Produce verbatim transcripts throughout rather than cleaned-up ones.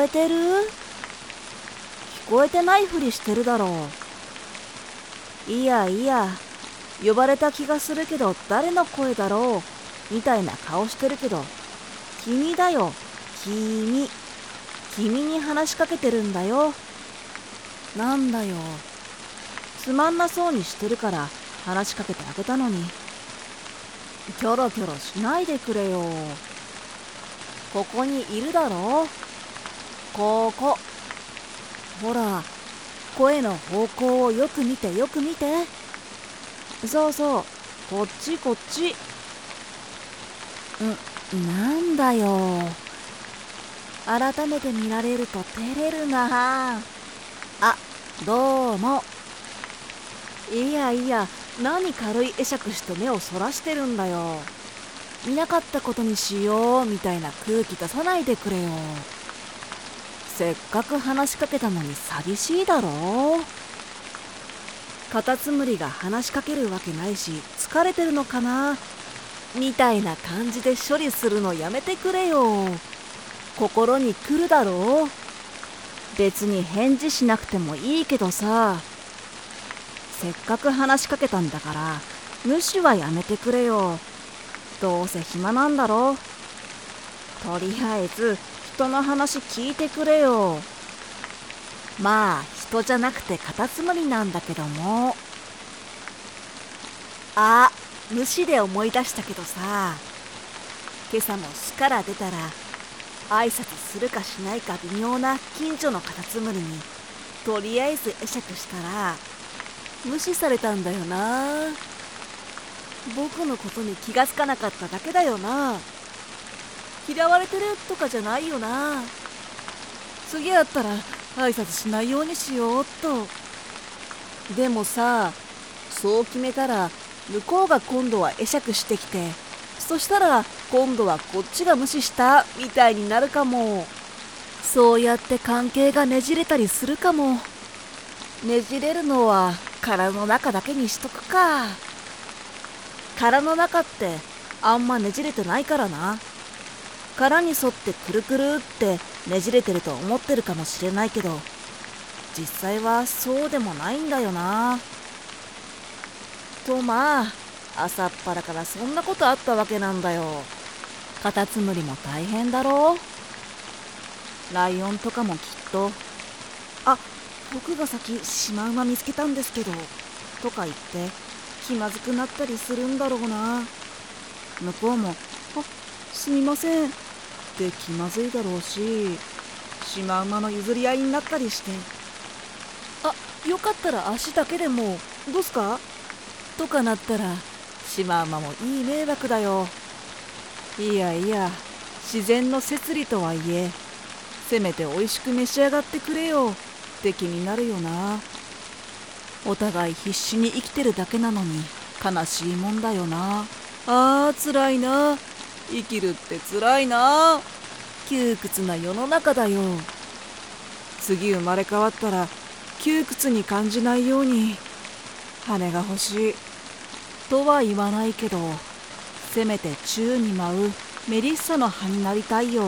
えてる？聞こえてないふりしてるだろう。いやいや、呼ばれた気がするけど誰の声だろうみたいな顔してるけど、君だよ、君。君に話しかけてるんだよ。なんだよ。つまんなそうにしてるから話しかけてあげたのに。キョロキョロしないでくれよ。ここにいるだろ。ここ。ほら、声の方向をよく見てよく見て。そうそう、こっちこっち。ん、なんだよ。改めて見られると照れるな。あ、どうも。いやいや、何軽い会釈して目をそらしてるんだよ。いなかったことにしようみたいな空気出さないでくれよ。せっかく話しかけたのに寂しいだろ。カタツムリが話しかけるわけないし疲れてるのかなみたいな感じで処理するのやめてくれよ。心に来るだろう。別に返事しなくてもいいけどさ。せっかく話しかけたんだから無視はやめてくれよ。どうせ暇なんだろ。とりあえず人の話聞いてくれよ。まあ人じゃなくてカタツムリなんだけども。あ、無視で思い出したけどさ、今朝も巣から出たら挨拶するかしないか微妙な近所のカタツムリにとりあえず会釈したら無視されたんだよな。僕のことに気がつかなかっただけだよな。嫌われてるとかじゃないよな。次会ったら挨拶しないようにしようっと。でもさ、そう決めたら向こうが今度は会釈してきて、そしたら今度はこっちが無視したみたいになるかも。そうやって関係がねじれたりするかも。ねじれるのは殻の中だけにしとくか。殻の中ってあんまねじれてないからな。殻に沿ってくるくるってねじれてると思ってるかもしれないけど、実際はそうでもないんだよな。とまあ、朝っぱらからそんなことあったわけなんだよ。カタツムリも大変だろう。ライオンとかもきっと、あ、僕が先シマウマ見つけたんですけど、とか言って気まずくなったりするんだろうな。向こうも、あ、すみませんって気まずいだろうし、シマウマの譲り合いになったりして、あ、よかったら足だけでもどうすかとかなったらシマウマもいい迷惑だよ。いやいや、自然の摂理とはいえ、せめて美味しく召し上がってくれよって気になるよな。お互い必死に生きてるだけなのに悲しいもんだよな。あー辛いな。生きるって辛いな。窮屈な世の中だよ。次生まれ変わったら窮屈に感じないように羽が欲しいとは言わないけど、せめて宙に舞うメリッサの葉になりたいよ。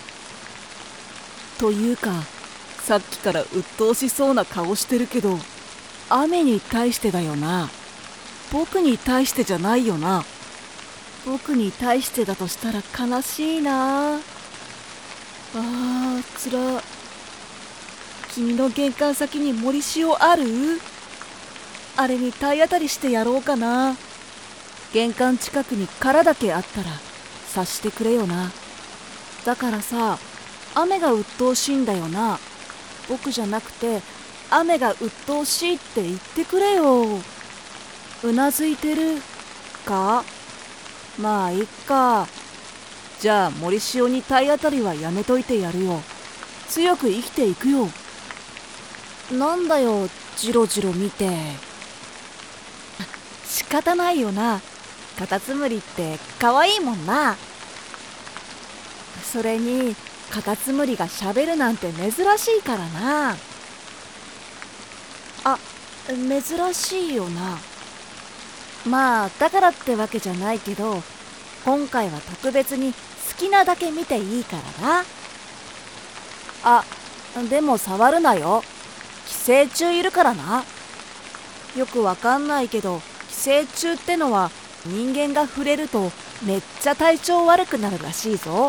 というか、さっきから鬱陶しそうな顔してるけど、雨に対してだよな。僕に対してじゃないよな。僕に対してだとしたら悲しいな。あーつら。君の玄関先に森塩ある？あれに体当たりしてやろうかな。玄関近くに殻だけあったら察してくれよな。だからさ、雨が鬱陶しいんだよな。僕じゃなくて雨が鬱陶しいって言ってくれよ。うなずいてるか？まあいっか。じゃあ森塩に体当たりはやめといてやるよ。強く生きていくよ。なんだよ、ジロジロ見て。仕方ないよな。カタツムリって可愛いもんな。それにカタツムリがしゃべるなんて珍しいからな。あ、珍しいよな。まあだからってわけじゃないけど、今回は特別に好きなだけ見ていいからな。 あ、でも触るなよ。寄生虫いるからな。よくわかんないけど、寄生虫ってのは人間が触れるとめっちゃ体調悪くなるらしいぞ。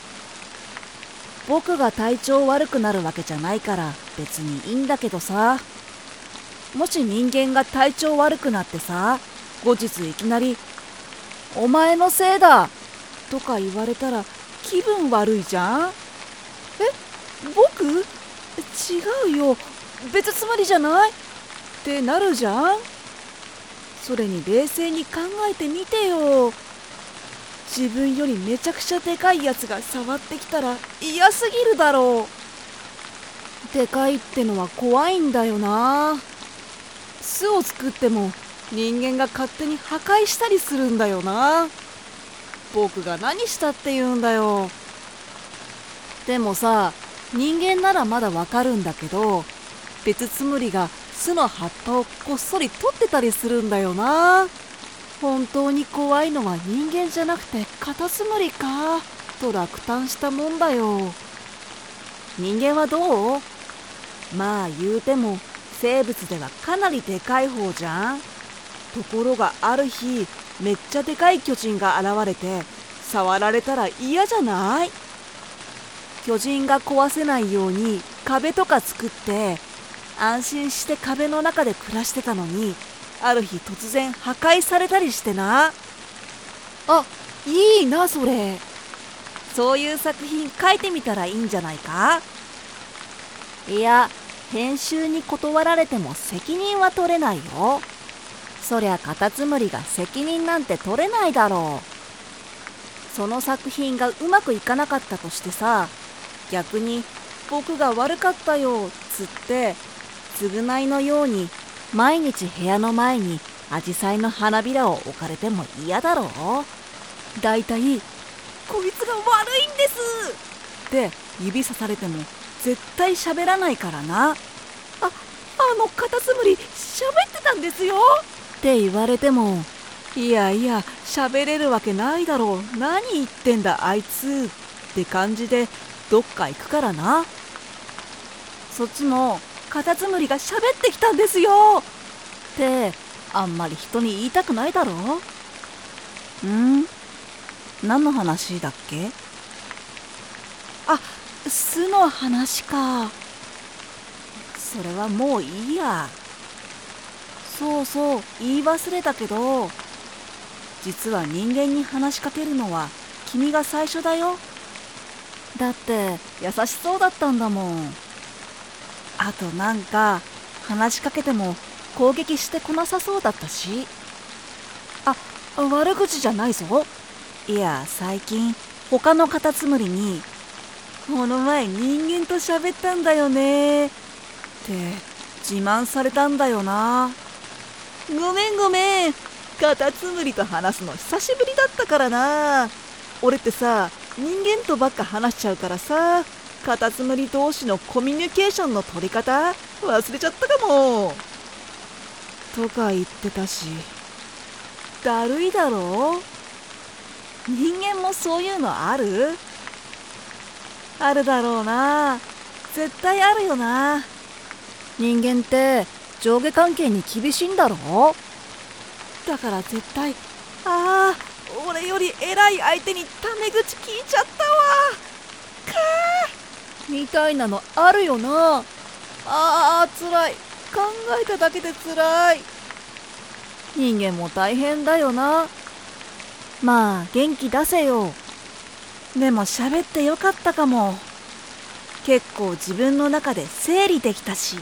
僕が体調悪くなるわけじゃないから別にいいんだけどさ。もし人間が体調悪くなってさ、後日いきなり「お前のせいだ」とか言われたら気分悪いじゃん。え、僕？違うよ、別つもりじゃないってなるじゃん。それに冷静に考えてみてよ。自分よりめちゃくちゃでかいやつが触ってきたら嫌すぎるだろう。でかいってのは怖いんだよな。巣を作っても人間が勝手に破壊したりするんだよな。僕が何したって言うんだよ。でもさ、人間ならまだわかるんだけど、別ツムリが巣の葉っぱをこっそり取ってたりするんだよな。本当に怖いのは人間じゃなくてカタツムリかと落胆したもんだよ。人間はどう？まあ言うても生物ではかなりでかい方じゃん。ところがある日めっちゃでかい巨人が現れて触られたら嫌じゃない？巨人が壊せないように壁とか作って安心して壁の中で暮らしてたのに、ある日突然破壊されたりしてな。あ、いいなそれ。そういう作品書いてみたらいいんじゃないか？いや、編集に断られても責任は取れないよ。そりゃカタツムリが責任なんて取れないだろう。その作品がうまくいかなかったとしてさ、逆に僕が悪かったよつって償いのように毎日部屋の前にアジサイの花びらを置かれても嫌だろう。だいたいこいつが悪いんですって指さされても絶対喋らないからな。あ、あのカタツムリ喋ってたんですよって言われても、いやいや喋れるわけないだろう、何言ってんだあいつって感じでどっか行くからな。そっちもカタツムリが喋ってきたんですよってあんまり人に言いたくないだろう。ん？何の話だっけ？あ、巣の話か。それはもういいや。そうそう、言い忘れたけど、実は人間に話しかけるのは君が最初だよ。だって優しそうだったんだもん。あとなんか話しかけても攻撃してこなさそうだったし。あ、悪口じゃないぞ。いや、最近他のカタツムリにこの前人間と喋ったんだよねって自慢されたんだよな。ごめんごめん、カタツムリと話すの久しぶりだったからな。俺ってさ、人間とばっか話しちゃうからさ、カタツムリ同士のコミュニケーションの取り方忘れちゃったかもとか言ってたし、だるいだろ。人間もそういうのある？あるだろうな。絶対あるよな。人間って上下関係に厳しいんだろう。だから絶対、ああ、俺より偉い相手にタメ口聞いちゃったわかーみたいなのあるよな。あー、つらい。考えただけでつらい。人間も大変だよな。まあ元気出せよ。でも喋ってよかったかも。結構自分の中で整理できたし。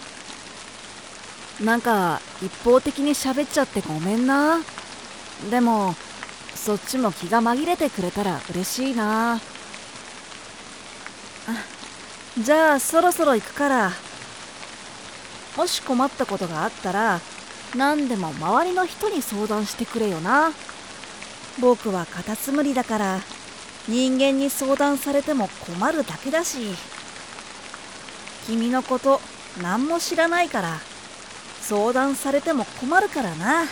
なんか一方的に喋っちゃってごめんな。でもそっちも気が紛れてくれたら嬉しいな。じゃあそろそろ行くから。もし困ったことがあったら何でも周りの人に相談してくれよな。僕はカタツムリだから人間に相談されても困るだけだし、君のこと何も知らないから相談されても困るからな。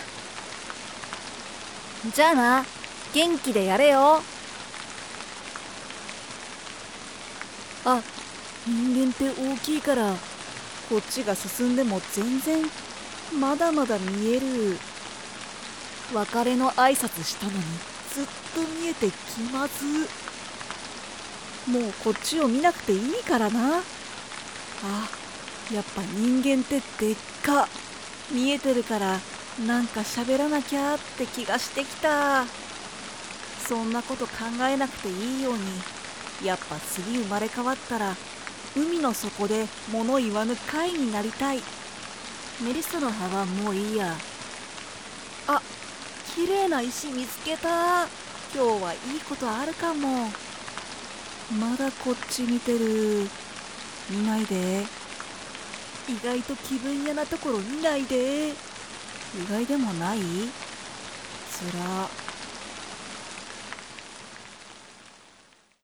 じゃあな、元気でやれよ。あ、 人間って大きいからこっちが進んでも全然まだまだ見える。別れの挨拶したのにずっと見えて気まず。もうこっちを見なくていいからな。あ、やっぱ人間ってでっか。見えてるからなんか喋らなきゃって気がしてきた。そんなこと考えなくていいように、やっぱ次生まれ変わったら海の底で物言わぬ貝になりたい。メリッサの葉はもういいや。あ、綺麗な石見つけた。今日はいいことあるかも。まだこっち見てる。見ないで。意外と気分屋なところ見ないで。意外でもない？つら。